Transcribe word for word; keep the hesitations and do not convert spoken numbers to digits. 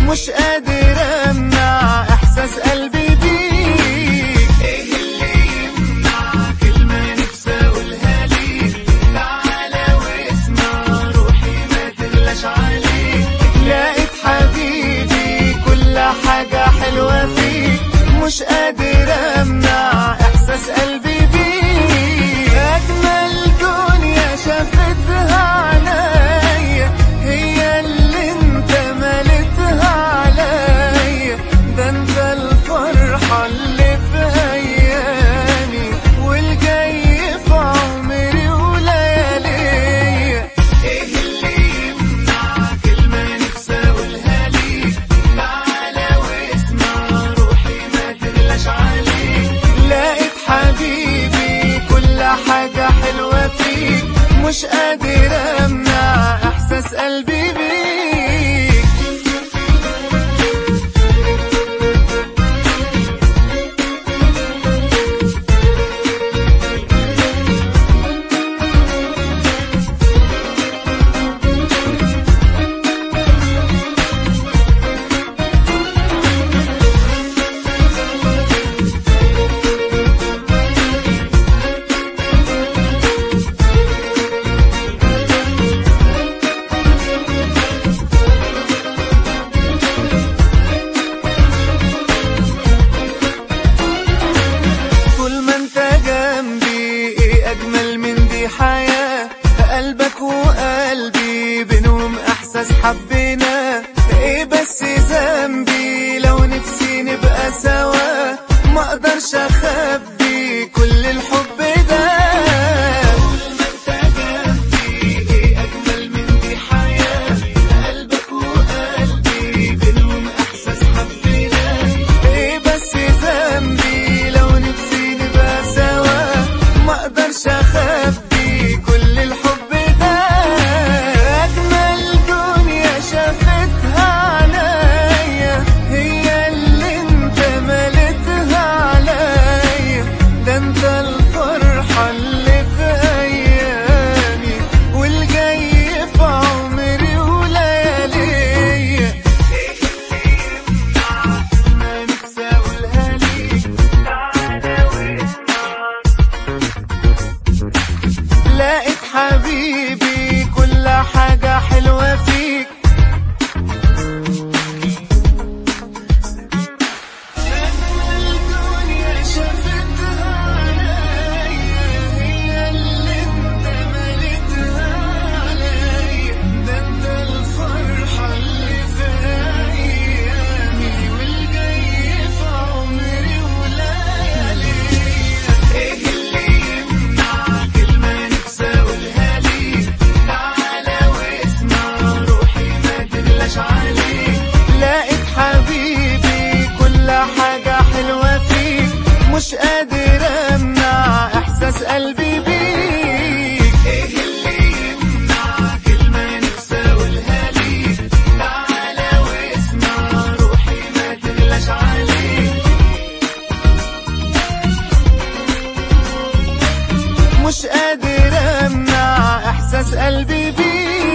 مش قادر امنع احساس قلبي بيك. ايه اللي يمنع كلمة نفسي اقولها ليك؟ تعالى واسمع روحي ما تغلاش عليك. لقيت حبيبي كل حاجة حلوة فيك، مش قادر امنع احساس قلبي بيك. اجمل دنيا شافتها عليا هي اللي انت ملتها عليا. ده انت الفرحة اللي في ايامي والجاي في عمري ولياليا. ايه اللي يمنع كلمة نفسي اقولها ليك؟ تعالى واسمع روحي ما تغلاش عليك. لقيت حبيبي كل حاجة حلوة فيك، مش قادر امنع احساس قلبي بيك. أجمل من دي حياة، قلبك وقلبي بينهم إحساس حبنا. إيه بس ذنبي لو نفسي نبقى سوا، ما أقدرش أخبي كل الحب ده. طول ما انت جنبي ايه أجمل من دي حياة، قلبك وقلبي بينهم إحساس حبنا. إيه بس ذنبي لو نفسي نبقى سوا، ما اقدرش اخبي كل الحب ده. اجمل دنيا شافتها عليا هي اللي انت ملتها عليا. ده انت الفرحة اللي في ايامي والجاي في عمري ولياليا. ايه اللي يمنع ما نفسي اقولها ليك؟ تعالى واسمع. لقيت حبيبي كل حاجة حلوة فيك، أجمل دنيا شافتها عليا هي اللي انت ملتها عليا. ده انت الفرحة اللي في ايامي والجاي في عمري ولياليا. ايه اللي يمنع كلمة نفسي اقولها ليك؟ تعالى واسمع روحي ما تغلاش عليك. لقيت حبيبي كل حاجة حلوة فيك، مش قادر امنع احساس قلبي بيك. ايه اللي يمنع كلمة نفسي اقولها ليك؟ تعالى واسمع روحي ما تغلاش عليك. مش قادر امنع احساس قلبي بيك.